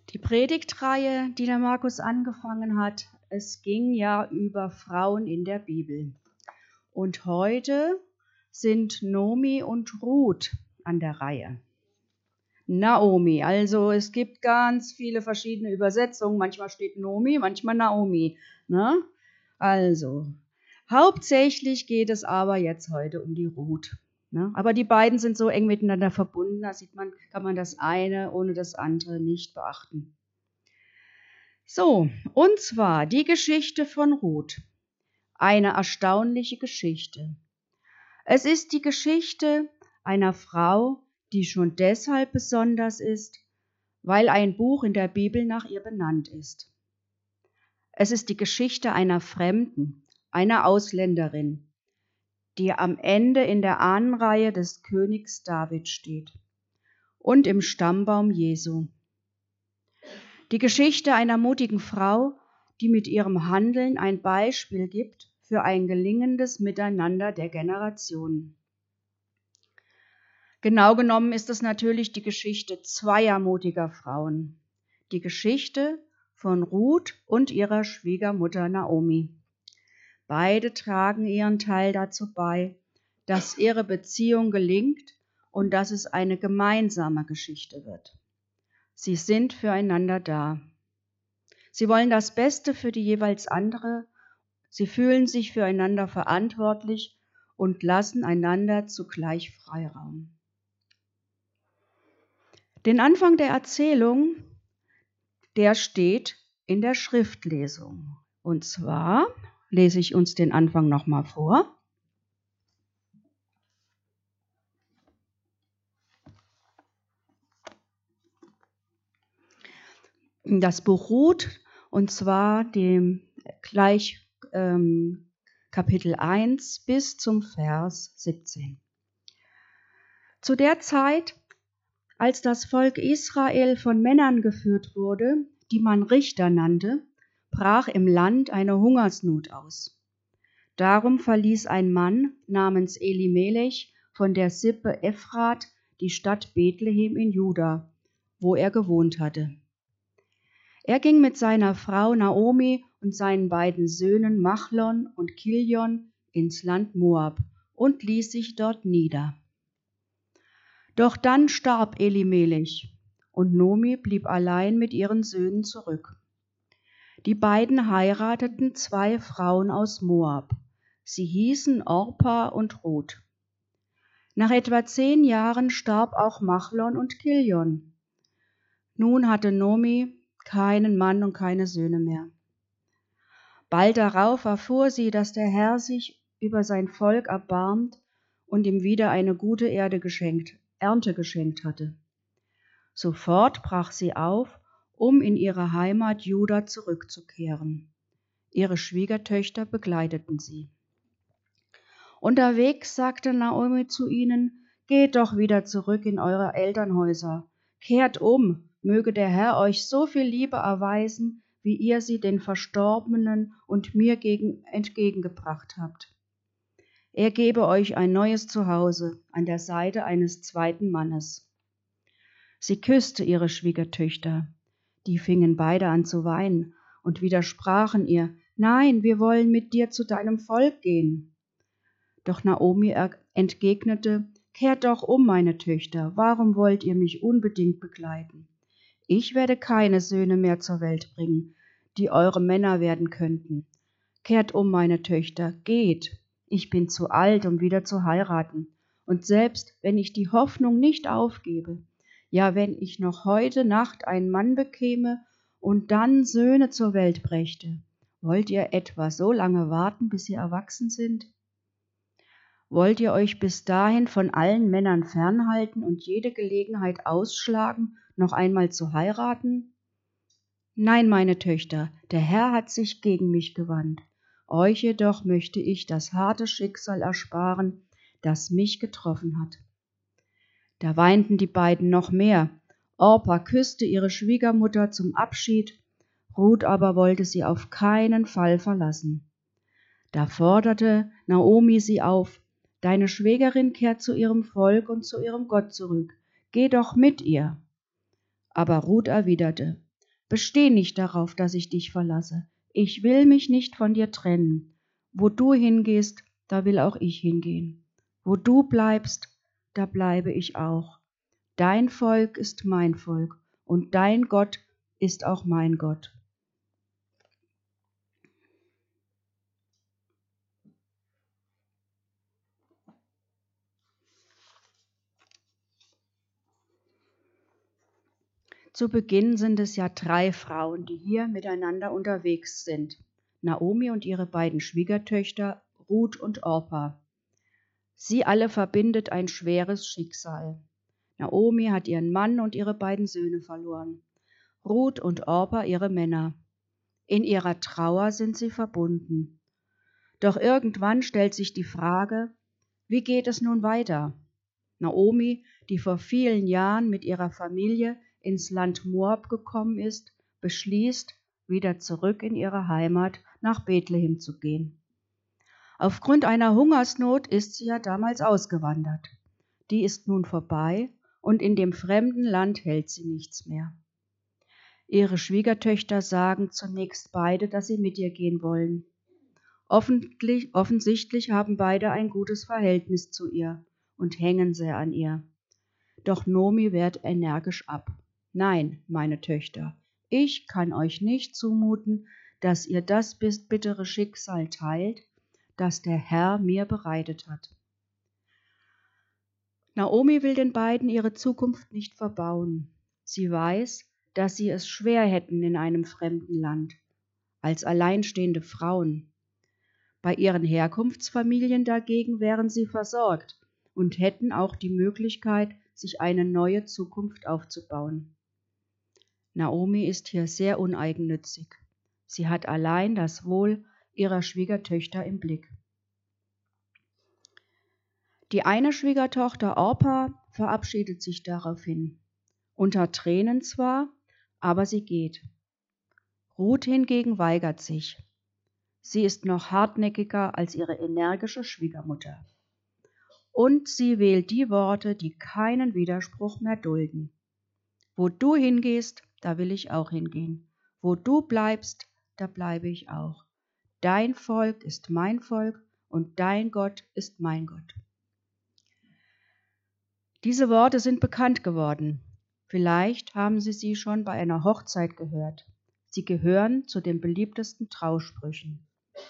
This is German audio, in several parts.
Die Predigtreihe, die der Markus angefangen hat, es ging ja über Frauen in der Bibel. Und heute sind Nomi und Ruth an der Reihe. Naomi, also es gibt ganz viele verschiedene Übersetzungen. Manchmal steht Nomi, manchmal Naomi. Ne? Also, hauptsächlich geht es aber jetzt heute um die Ruth. Ne? Aber die beiden sind so eng miteinander verbunden, da sieht man, kann man das eine ohne das andere nicht beachten. So, und zwar die Geschichte von Ruth. Eine erstaunliche Geschichte. Es ist die Geschichte einer Frau, die schon deshalb besonders ist, weil ein Buch in der Bibel nach ihr benannt ist. Es ist die Geschichte einer Fremden, einer Ausländerin, die am Ende in der Ahnenreihe des Königs David steht und im Stammbaum Jesu. Die Geschichte einer mutigen Frau, die mit ihrem Handeln ein Beispiel gibt für ein gelingendes Miteinander der Generationen. Genau genommen ist es natürlich die Geschichte zweier mutiger Frauen. Die Geschichte von Ruth und ihrer Schwiegermutter Naomi. Beide tragen ihren Teil dazu bei, dass ihre Beziehung gelingt und dass es eine gemeinsame Geschichte wird. Sie sind füreinander da. Sie wollen das Beste für die jeweils andere. Sie fühlen sich füreinander verantwortlich und lassen einander zugleich Freiraum. Den Anfang der Erzählung, der steht in der Schriftlesung. Und zwar lese ich uns den Anfang nochmal vor. Das Buch Ruth, und zwar dem gleich Kapitel 1 bis zum Vers 17. Zu der Zeit, als das Volk Israel von Männern geführt wurde, die man Richter nannte, brach im Land eine Hungersnot aus. Darum verließ ein Mann namens Elimelech von der Sippe Ephrat die Stadt Bethlehem in Juda, wo er gewohnt hatte. Er ging mit seiner Frau Naomi und seinen beiden Söhnen Machlon und Kilion ins Land Moab und ließ sich dort nieder. Doch dann starb Elimelech und Nomi blieb allein mit ihren Söhnen zurück. Die beiden heirateten 2 Frauen aus Moab. Sie hießen Orpa und Ruth. Nach etwa 10 Jahren starb auch Machlon und Kilion. Nun hatte Nomi keinen Mann und keine Söhne mehr. Bald darauf erfuhr sie, dass der Herr sich über sein Volk erbarmt und ihm wieder eine gute Ernte geschenkt hatte. Sofort brach sie auf, um in ihre Heimat Juda zurückzukehren. Ihre Schwiegertöchter begleiteten sie. Unterwegs sagte Naomi zu ihnen: Geht doch wieder zurück in eure Elternhäuser. Kehrt um, möge der Herr euch so viel Liebe erweisen, wie ihr sie den Verstorbenen und mir entgegengebracht habt. Er gebe euch ein neues Zuhause an der Seite eines zweiten Mannes. Sie küsste ihre Schwiegertöchter. Die fingen beide an zu weinen und widersprachen ihr: Nein, wir wollen mit dir zu deinem Volk gehen. Doch Naomi entgegnete: Kehrt doch um, meine Töchter, warum wollt ihr mich unbedingt begleiten? Ich werde keine Söhne mehr zur Welt bringen, die eure Männer werden könnten. Kehrt um, meine Töchter, geht. Ich bin zu alt, um wieder zu heiraten. Und selbst wenn ich die Hoffnung nicht aufgebe, ja, wenn ich noch heute Nacht einen Mann bekäme und dann Söhne zur Welt brächte, wollt ihr etwa so lange warten, bis sie erwachsen sind? Wollt ihr euch bis dahin von allen Männern fernhalten und jede Gelegenheit ausschlagen, noch einmal zu heiraten? Nein, meine Töchter, der Herr hat sich gegen mich gewandt. Euch jedoch möchte ich das harte Schicksal ersparen, das mich getroffen hat. Da weinten die beiden noch mehr. Orpa küsste ihre Schwiegermutter zum Abschied, Ruth aber wollte sie auf keinen Fall verlassen. Da forderte Naomi sie auf: Deine Schwägerin kehrt zu ihrem Volk und zu ihrem Gott zurück. Geh doch mit ihr. Aber Ruth erwiderte: Besteh nicht darauf, dass ich dich verlasse. Ich will mich nicht von dir trennen. Wo du hingehst, da will auch ich hingehen. Wo du bleibst, da bleibe ich auch. Dein Volk ist mein Volk und dein Gott ist auch mein Gott. Zu Beginn sind es ja 3 Frauen, die hier miteinander unterwegs sind. Naomi und ihre beiden Schwiegertöchter, Ruth und Orpa. Sie alle verbindet ein schweres Schicksal. Naomi hat ihren Mann und ihre beiden Söhne verloren. Ruth und Orpa ihre Männer. In ihrer Trauer sind sie verbunden. Doch irgendwann stellt sich die Frage, wie geht es nun weiter? Naomi, die vor vielen Jahren mit ihrer Familie ins Land Moab gekommen ist, beschließt, wieder zurück in ihre Heimat nach Bethlehem zu gehen. Aufgrund einer Hungersnot ist sie ja damals ausgewandert. Die ist nun vorbei und in dem fremden Land hält sie nichts mehr. Ihre Schwiegertöchter sagen zunächst beide, dass sie mit ihr gehen wollen. Offensichtlich haben beide ein gutes Verhältnis zu ihr und hängen sehr an ihr. Doch Nomi wehrt energisch ab. Nein, meine Töchter, ich kann euch nicht zumuten, dass ihr das bittere Schicksal teilt, das der Herr mir bereitet hat. Naomi will den beiden ihre Zukunft nicht verbauen. Sie weiß, dass sie es schwer hätten in einem fremden Land, als alleinstehende Frauen. Bei ihren Herkunftsfamilien dagegen wären sie versorgt und hätten auch die Möglichkeit, sich eine neue Zukunft aufzubauen. Naomi ist hier sehr uneigennützig. Sie hat allein das Wohl ihrer Schwiegertöchter im Blick. Die eine Schwiegertochter Orpa verabschiedet sich daraufhin. Unter Tränen zwar, aber sie geht. Ruth hingegen weigert sich. Sie ist noch hartnäckiger als ihre energische Schwiegermutter. Und sie wählt die Worte, die keinen Widerspruch mehr dulden. Wo du hingehst, da will ich auch hingehen. Wo du bleibst, da bleibe ich auch. Dein Volk ist mein Volk und dein Gott ist mein Gott. Diese Worte sind bekannt geworden. Vielleicht haben Sie schon bei einer Hochzeit gehört. Sie gehören zu den beliebtesten Trausprüchen.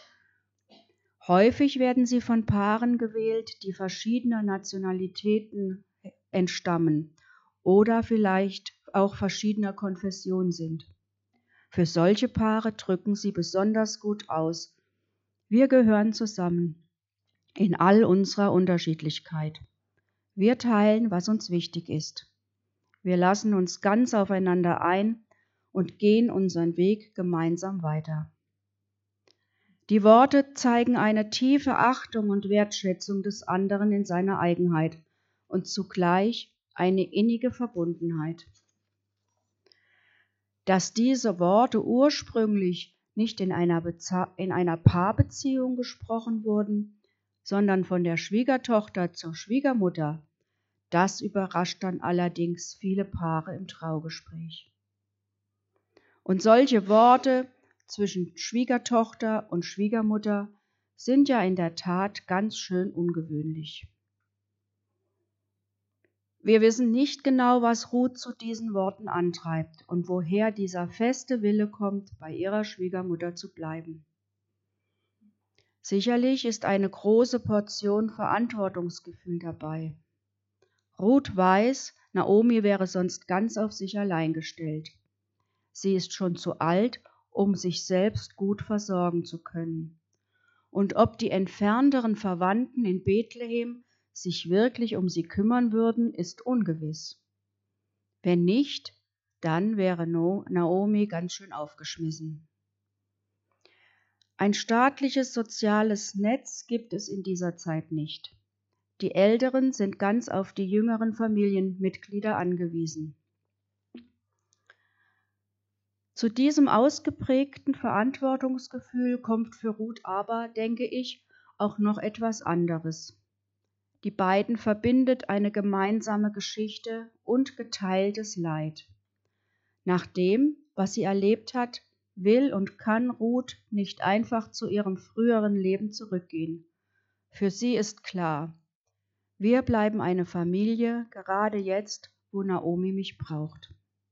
Häufig werden sie von Paaren gewählt, die verschiedener Nationalitäten entstammen oder vielleicht auch verschiedener Konfession sind. Für solche Paare drücken sie besonders gut aus: Wir gehören zusammen in all unserer Unterschiedlichkeit. Wir teilen, was uns wichtig ist. Wir lassen uns ganz aufeinander ein und gehen unseren Weg gemeinsam weiter. Die Worte zeigen eine tiefe Achtung und Wertschätzung des anderen in seiner Eigenheit und zugleich eine innige Verbundenheit. Dass diese Worte ursprünglich nicht in einer Paarbeziehung gesprochen wurden, sondern von der Schwiegertochter zur Schwiegermutter, das überrascht dann allerdings viele Paare im Traugespräch. Und solche Worte zwischen Schwiegertochter und Schwiegermutter sind ja in der Tat ganz schön ungewöhnlich. Wir wissen nicht genau, was Ruth zu diesen Worten antreibt und woher dieser feste Wille kommt, bei ihrer Schwiegermutter zu bleiben. Sicherlich ist eine große Portion Verantwortungsgefühl dabei. Ruth weiß, Naomi wäre sonst ganz auf sich allein gestellt. Sie ist schon zu alt, um sich selbst gut versorgen zu können. Und ob die entfernteren Verwandten in Bethlehem sich wirklich um sie kümmern würden, ist ungewiss. Wenn nicht, dann wäre Naomi ganz schön aufgeschmissen. Ein staatliches soziales Netz gibt es in dieser Zeit nicht. Die Älteren sind ganz auf die jüngeren Familienmitglieder angewiesen. Zu diesem ausgeprägten Verantwortungsgefühl kommt für Ruth aber, denke ich, auch noch etwas anderes. Die beiden verbindet eine gemeinsame Geschichte und geteiltes Leid. Nach dem, was sie erlebt hat, will und kann Ruth nicht einfach zu ihrem früheren Leben zurückgehen. Für sie ist klar, wir bleiben eine Familie, gerade jetzt, wo Naomi mich braucht.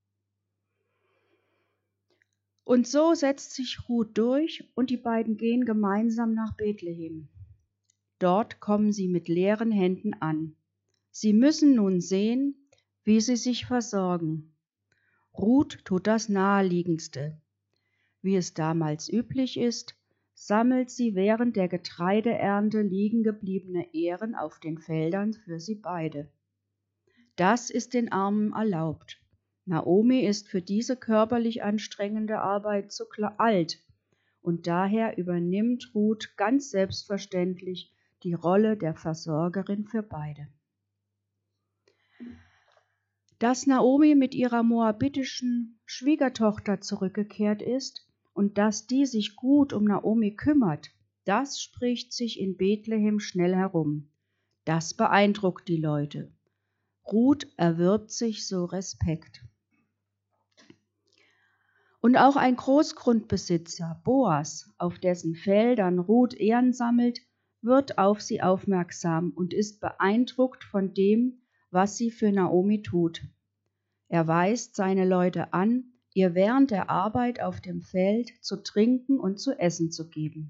Und so setzt sich Ruth durch und die beiden gehen gemeinsam nach Bethlehem. Dort kommen sie mit leeren Händen an. Sie müssen nun sehen, wie sie sich versorgen. Ruth tut das Naheliegendste. Wie es damals üblich ist, sammelt sie während der Getreideernte liegen gebliebene Ähren auf den Feldern für sie beide. Das ist den Armen erlaubt. Naomi ist für diese körperlich anstrengende Arbeit zu alt und daher übernimmt Ruth ganz selbstverständlich die Rolle der Versorgerin für beide. Dass Naomi mit ihrer moabitischen Schwiegertochter zurückgekehrt ist und dass die sich gut um Naomi kümmert, das spricht sich in Bethlehem schnell herum. Das beeindruckt die Leute. Ruth erwirbt sich so Respekt. Und auch ein Großgrundbesitzer, Boas, auf dessen Feldern Ruth Ähren sammelt, wird auf sie aufmerksam und ist beeindruckt von dem, was sie für Naomi tut. Er weist seine Leute an, ihr während der Arbeit auf dem Feld zu trinken und zu essen zu geben.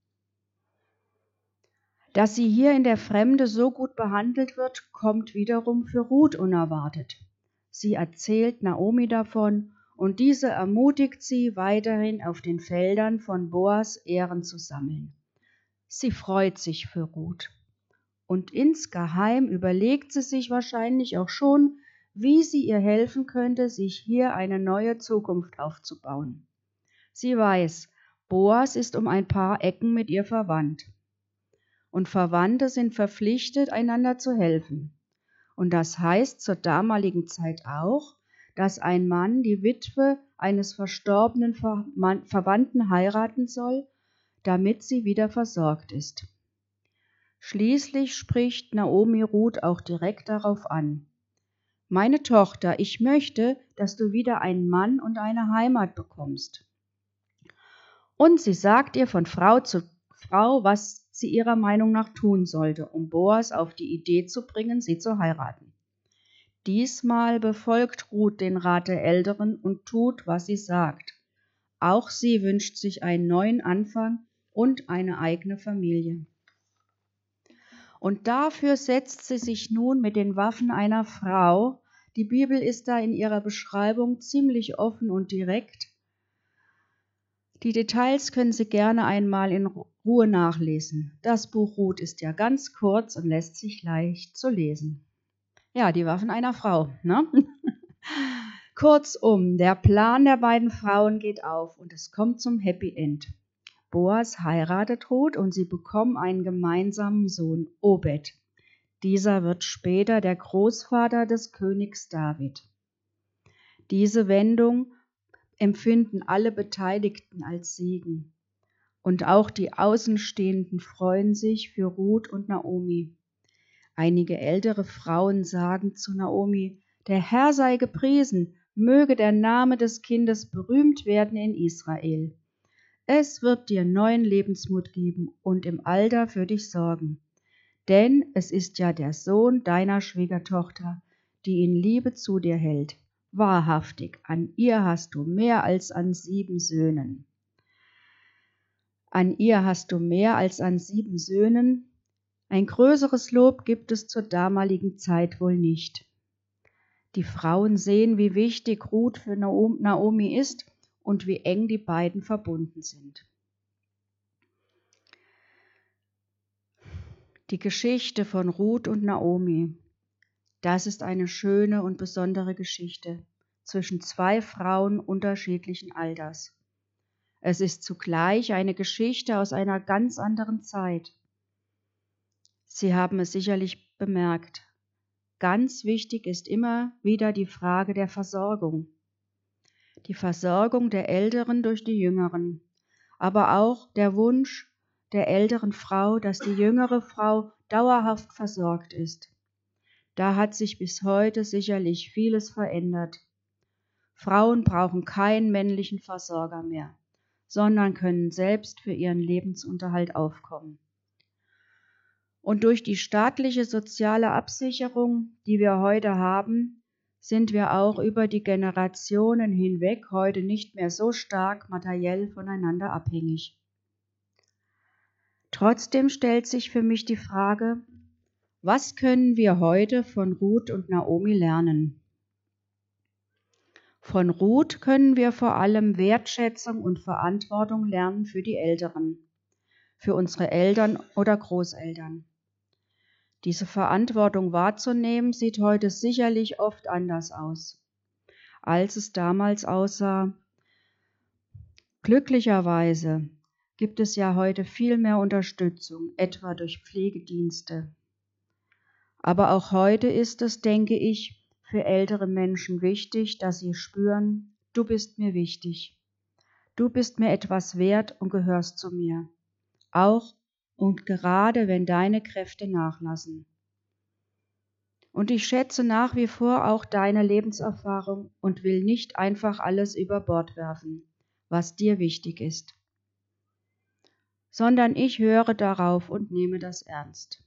Dass sie hier in der Fremde so gut behandelt wird, kommt wiederum für Ruth unerwartet. Sie erzählt Naomi davon und diese ermutigt sie, weiterhin auf den Feldern von Boas Ähren zu sammeln. Sie freut sich für Ruth. Und insgeheim überlegt sie sich wahrscheinlich auch schon, wie sie ihr helfen könnte, sich hier eine neue Zukunft aufzubauen. Sie weiß, Boas ist um ein paar Ecken mit ihr verwandt. Und Verwandte sind verpflichtet, einander zu helfen. Und das heißt zur damaligen Zeit auch, dass ein Mann die Witwe eines verstorbenen Verwandten heiraten soll, damit sie wieder versorgt ist. Schließlich spricht Naomi Ruth auch direkt darauf an. Meine Tochter, ich möchte, dass du wieder einen Mann und eine Heimat bekommst. Und sie sagt ihr von Frau zu Frau, was sie ihrer Meinung nach tun sollte, um Boas auf die Idee zu bringen, sie zu heiraten. Diesmal befolgt Ruth den Rat der Älteren und tut, was sie sagt. Auch sie wünscht sich einen neuen Anfang und eine eigene Familie. Und dafür setzt sie sich nun mit den Waffen einer Frau. Die Bibel ist da in ihrer Beschreibung ziemlich offen und direkt. Die Details können Sie gerne einmal in Ruhe nachlesen. Das Buch Ruth ist ja ganz kurz und lässt sich leicht zu lesen. Ja, die Waffen einer Frau, ne? Kurzum, der Plan der beiden Frauen geht auf und es kommt zum Happy End. Boas heiratet Ruth und sie bekommen einen gemeinsamen Sohn, Obed. Dieser wird später der Großvater des Königs David. Diese Wendung empfinden alle Beteiligten als Segen. Und auch die Außenstehenden freuen sich für Ruth und Naomi. Einige ältere Frauen sagen zu Naomi, der Herr sei gepriesen, möge der Name des Kindes berühmt werden in Israel. Es wird dir neuen Lebensmut geben und im Alter für dich sorgen. Denn es ist ja der Sohn deiner Schwiegertochter, die in Liebe zu dir hält. Wahrhaftig, an ihr hast du mehr als an 7 Söhnen. An ihr hast du mehr als an 7 Söhnen. Ein größeres Lob gibt es zur damaligen Zeit wohl nicht. Die Frauen sehen, wie wichtig Ruth für Naomi ist und wie eng die beiden verbunden sind. Die Geschichte von Ruth und Naomi, das ist eine schöne und besondere Geschichte zwischen 2 Frauen unterschiedlichen Alters. Es ist zugleich eine Geschichte aus einer ganz anderen Zeit. Sie haben es sicherlich bemerkt. Ganz wichtig ist immer wieder die Frage der Versorgung. Die Versorgung der Älteren durch die Jüngeren, aber auch der Wunsch der älteren Frau, dass die jüngere Frau dauerhaft versorgt ist. Da hat sich bis heute sicherlich vieles verändert. Frauen brauchen keinen männlichen Versorger mehr, sondern können selbst für ihren Lebensunterhalt aufkommen. Und durch die staatliche soziale Absicherung, die wir heute haben, sind wir auch über die Generationen hinweg heute nicht mehr so stark materiell voneinander abhängig. Trotzdem stellt sich für mich die Frage, was können wir heute von Ruth und Naomi lernen? Von Ruth können wir vor allem Wertschätzung und Verantwortung lernen für die Älteren, für unsere Eltern oder Großeltern. Diese Verantwortung wahrzunehmen, sieht heute sicherlich oft anders aus, als es damals aussah. Glücklicherweise gibt es ja heute viel mehr Unterstützung, etwa durch Pflegedienste. Aber auch heute ist es, denke ich, für ältere Menschen wichtig, dass sie spüren, du bist mir wichtig. Du bist mir etwas wert und gehörst zu mir. Auch und gerade wenn deine Kräfte nachlassen. Und ich schätze nach wie vor auch deine Lebenserfahrung und will nicht einfach alles über Bord werfen, was dir wichtig ist, sondern ich höre darauf und nehme das ernst.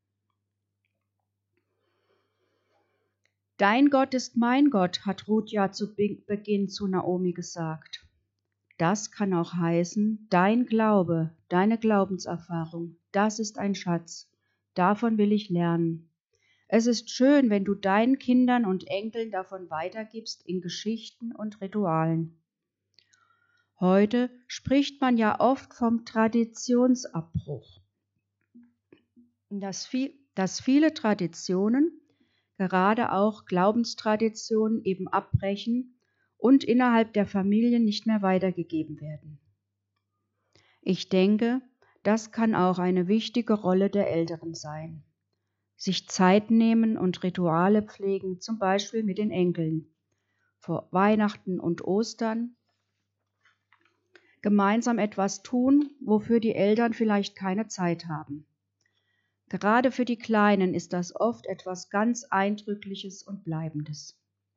Dein Gott ist mein Gott, hat Ruth ja zu Beginn zu Naomi gesagt. Das kann auch heißen, dein Glaube, deine Glaubenserfahrung, das ist ein Schatz. Davon will ich lernen. Es ist schön, wenn du deinen Kindern und Enkeln davon weitergibst in Geschichten und Ritualen. Heute spricht man ja oft vom Traditionsabbruch. Dass viele Traditionen, gerade auch Glaubenstraditionen, eben abbrechen und innerhalb der Familien nicht mehr weitergegeben werden. Ich denke, das kann auch eine wichtige Rolle der Älteren sein. Sich Zeit nehmen und Rituale pflegen, zum Beispiel mit den Enkeln. Vor Weihnachten und Ostern gemeinsam etwas tun, wofür die Eltern vielleicht keine Zeit haben. Gerade für die Kleinen ist das oft etwas ganz Eindrückliches und Bleibendes.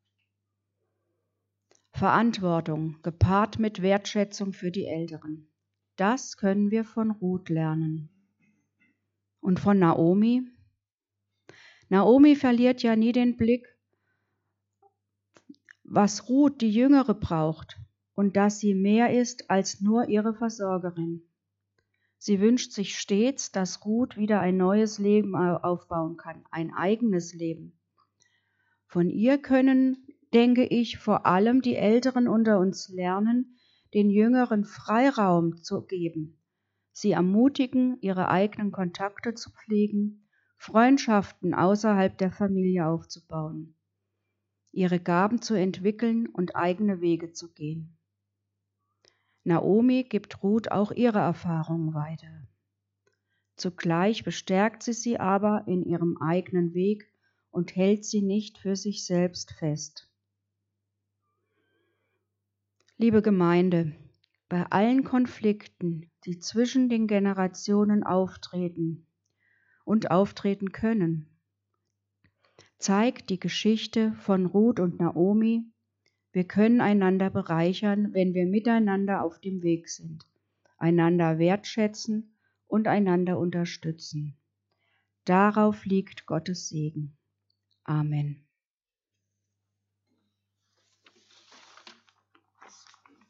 Verantwortung, gepaart mit Wertschätzung für die Älteren. Das können wir von Ruth lernen. Und von Naomi? Naomi verliert ja nie den Blick, was Ruth, die Jüngere, braucht und dass sie mehr ist als nur ihre Versorgerin. Sie wünscht sich stets, dass Ruth wieder ein neues Leben aufbauen kann, ein eigenes Leben. Von ihr können, denke ich, vor allem die Älteren unter uns lernen, den Jüngeren Freiraum zu geben, sie ermutigen, ihre eigenen Kontakte zu pflegen, Freundschaften außerhalb der Familie aufzubauen, ihre Gaben zu entwickeln und eigene Wege zu gehen. Naomi gibt Ruth auch ihre Erfahrungen weiter. Zugleich bestärkt sie aber in ihrem eigenen Weg und hält sie nicht für sich selbst fest. Liebe Gemeinde, bei allen Konflikten, die zwischen den Generationen auftreten und auftreten können, zeigt die Geschichte von Ruth und Naomi, wir können einander bereichern, wenn wir miteinander auf dem Weg sind, einander wertschätzen und einander unterstützen. Darauf liegt Gottes Segen. Amen.